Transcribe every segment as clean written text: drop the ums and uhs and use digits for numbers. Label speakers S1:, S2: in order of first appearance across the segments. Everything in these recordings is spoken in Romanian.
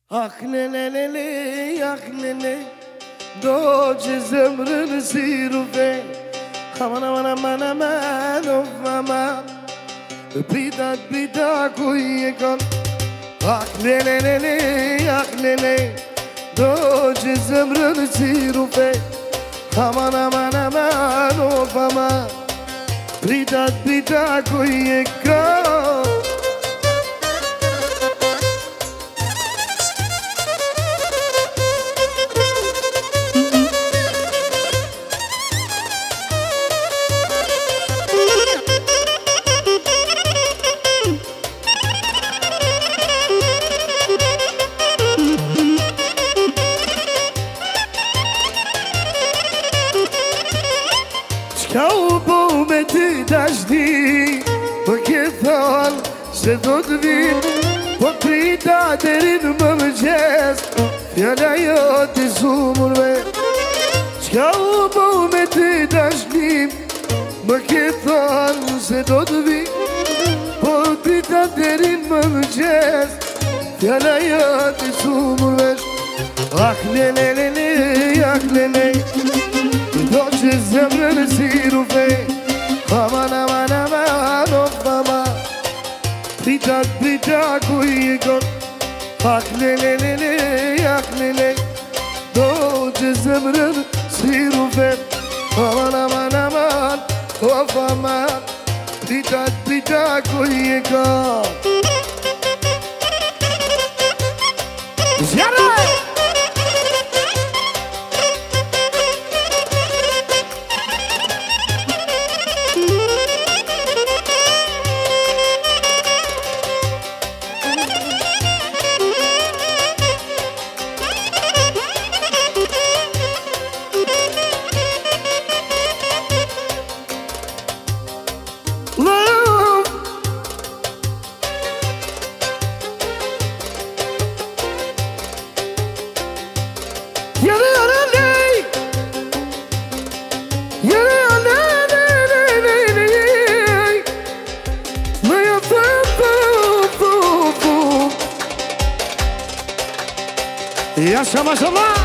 S1: Ah lelelele, ah lele, doce zemrën si rufe. Aman aman aman aman of aman, prita ku je kon. Ah lelelele, ah lele, doce zemrën si rufe. Aman aman aman of aman, prita ku je kon. Qka u po me ty dashni, po ke thonë se do të vin, po prita deri në mëngjes, fjalla jo t'i sumurve. Qka u po me ty dashni, po ke thonë se do të vin, po prita deri në mëngjes, fjalla jo t'i sumurve. Ah lelelele, ah lele, do që zemrën si rufe. Aman aman aman of aman, prita ku je kon. Ah lelelele, ah lele, do që zemrën si rufe. Aman aman aman of aman, prita ku je kon. Zjarë! Yaşa maşallah.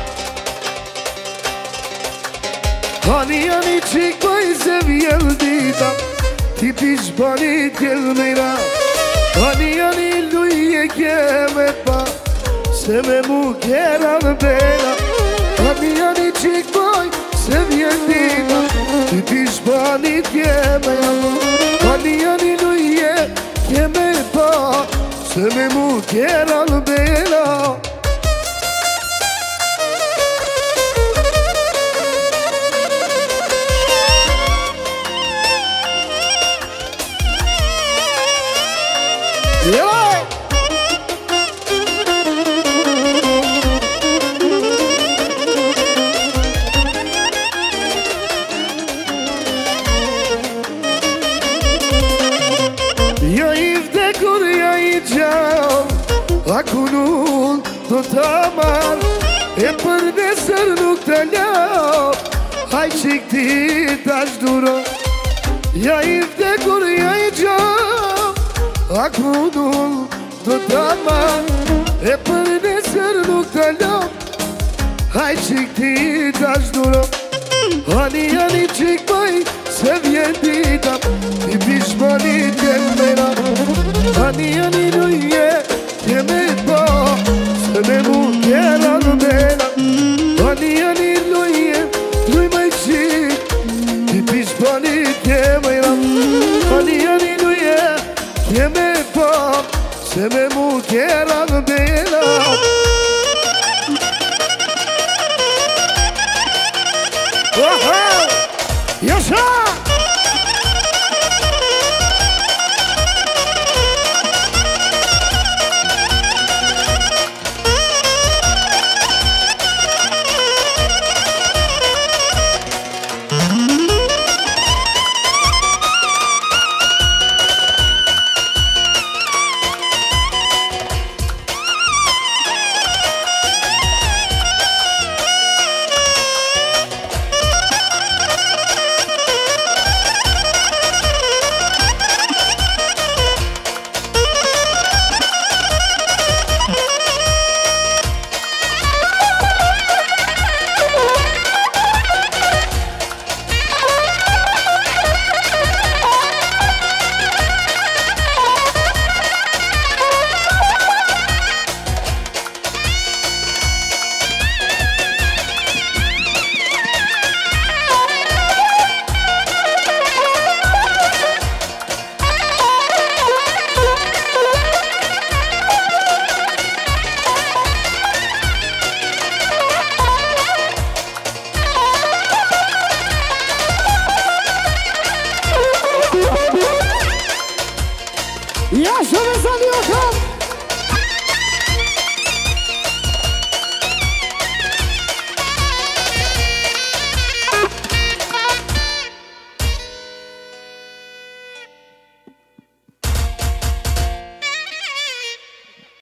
S1: Hani çıkmayı seviyordum, tipiş bani gelmeyra. Hani luye kemepa, sevemu geran bela. Hani çıkmayı seviyordum, tipiş bani gelmeyra. Hani luye kemepa, sevemu geran bela. Ja i vdekur, ja i gjall, aku nuk do t'a marr, e për nesër nuk t'a lau, haj qik ti tash duro. Ja i vdekur, ja i gjall, aku nuk do t'a marr, e për nesër nuk t'a lau, haj qik ti tash duro. Hani qik bëj se vjen dita, i pishmanit gelmera. Hani luje keme po, se me mu kjera në mena. Hani luje, luj me qik, i pishmanit gelmera. Hani luje keme po, se me mu kjera në mena. Yaşa!